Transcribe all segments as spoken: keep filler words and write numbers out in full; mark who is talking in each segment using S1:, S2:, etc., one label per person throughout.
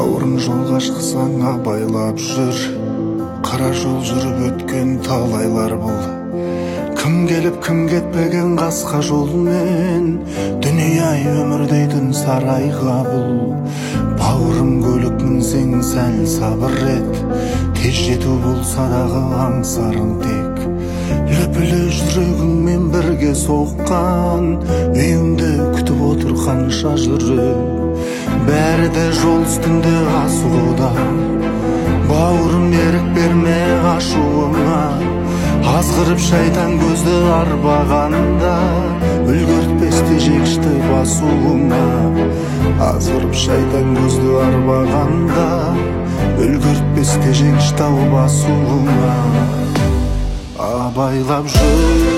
S1: Бауырың жолға шықсаң абайлап жүр, қара жол жүріп өткен талайлар бұл. Кім келіп кім кетпеген қасқа жолмен, дүние-ай өмір дейтін сарайға бұл. Бауырым көлік мінсең сәл сабыр ет, тез жету болса дағы аңсарың тек. Лүпілі жүрегіңмен бірге соққан, үйіңде күтіп отыр қанша жүрек. Бәрі де жол үстінде асығуда, бауырым ерік берме ашуыңа. Азғырып шайтан көзді арбағанда, үлгертпес тежегішті басуыңа. Азғырып шайтан көзді арбағанда, үлгертпес тежегішті басуыңа. Абайлап жүр,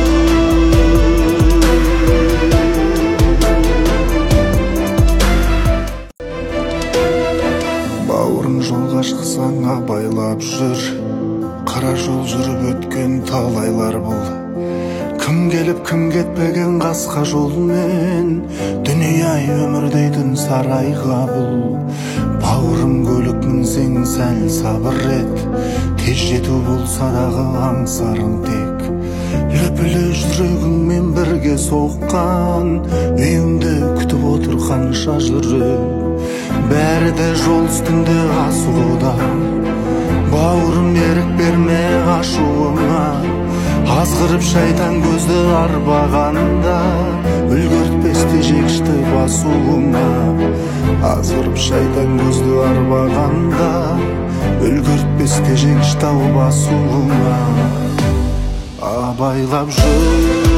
S1: бауырың жолға шықсаң абайлап жүр, қара жол жүріп өткен талайлар бұл. Кім келіп кім кетпеген қасқа жолмен, дүние-ай өмір дейтін сарайға бұл. Бауырым көлік мінсең сәл сабыр ет, тез жету болса дағы аңсарың тек. Лүпілі жүрегіңмен бірге соққан, үйіңде күтіп отыр қанша жүрек. Бәрі де жол үстінде асығуда, бауырым ерік берме ашуыңа. Азғырып шайтан көзді арбағанда, үлгертпес тежегішті басуыңа. Азғырып шайтан көзді арбағанда, үлгертпес тежегішті басуыңа. Абайлап жүр,